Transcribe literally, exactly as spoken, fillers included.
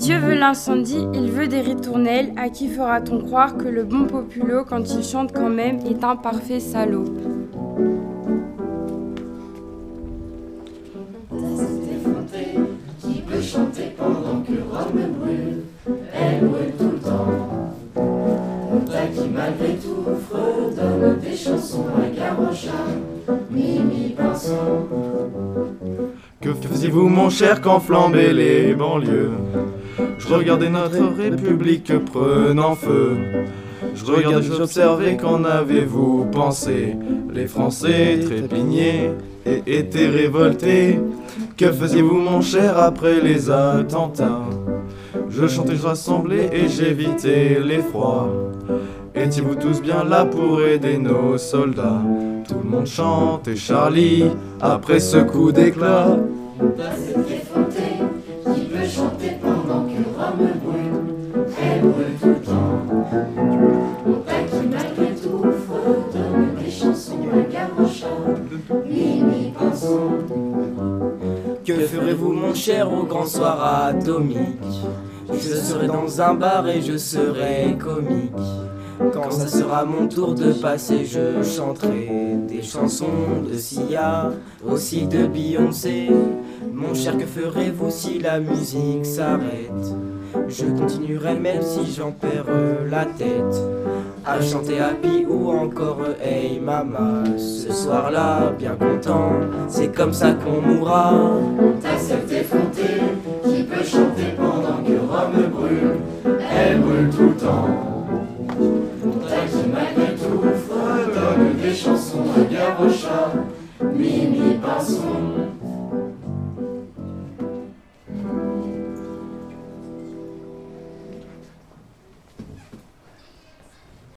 Dieu veut l'incendie, il veut des ritournelles. À qui fera-t-on croire que le bon populo, quand il chante quand même, est un parfait salaud? Qui peut chanter pendant que Rome brûle? Elle brûle tout le temps. T'as qui malgré tout fredonne des chansons à Gavrocha, Mimi Pinson. Que faisiez-vous mon cher quand flambaient les banlieues? Je regardais notre république prenant feu. Je regardais, j'observais, qu'en avez-vous pensé? Les Français trépignaient et étaient révoltés. Que faisiez-vous mon cher après les attentats? Je chantais, je rassemblais et j'évitais l'effroi. Étiez-vous tous bien là pour aider nos soldats? Tout le monde chantait Charlie après ce coup d'éclat. T'as cette effrontée qui peut chanter pendant que Rome brûle. Elle brûle tout le temps. On t'a qui malgré tout fredonne des chansons à Gavrocha, Mimi Pinson. Que ferez-vous mon cher au grand soir atomique? Je serai dans un bar et je serai comique. Quand ça sera mon tour de passer, je chanterai des chansons de Sia, aussi de Beyoncé. Mon cher, que ferez-vous si la musique s'arrête? Je continuerai même si j'en perds la tête, à chanter Happy ou encore Hey Mama. Ce soir-là, bien content, c'est comme ça qu'on mourra. T'as cette effrontée qui peut chanter pendant que Rome brûle. Elle brûle tout le temps. T'as qui malgré tout fredonne des chansons à Gavrocha, Mimi Pinson.